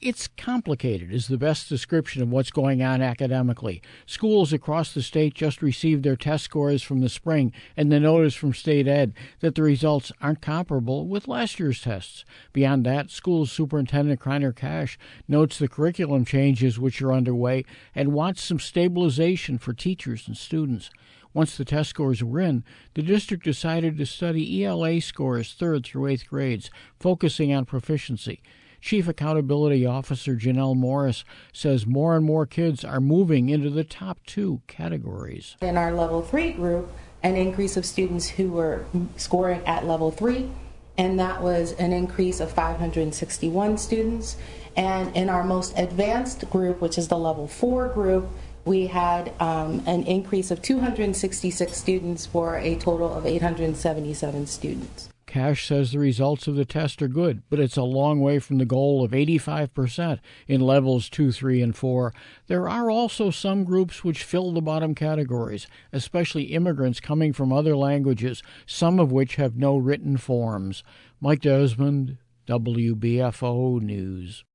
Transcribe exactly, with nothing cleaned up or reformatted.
It's complicated is the best description of what's going on academically. Schools across the state just received their test scores from the spring and the notice from State Ed that the results aren't comparable with last year's tests. Beyond that, school superintendent Kreiner Cash notes the curriculum changes which are underway and wants some stabilization for teachers and students. Once the test scores were in, the district decided to study E L A scores third through eighth grades, focusing on proficiency. Chief Accountability Officer Janelle Morris says more and more kids are moving into the top two categories. In our level three group, an increase of students who were scoring at level three, and that was an increase of five hundred sixty-one students. And in our most advanced group, which is the level four group, we had um, an increase of two hundred sixty-six students for a total of eight hundred seventy-seven students. Cash says the results of the test are good, but it's a long way from the goal of eighty-five percent in levels two, three, and four. There are also some groups which fill the bottom categories, especially immigrants coming from other languages, some of which have no written forms. Mike Desmond, W B F O News.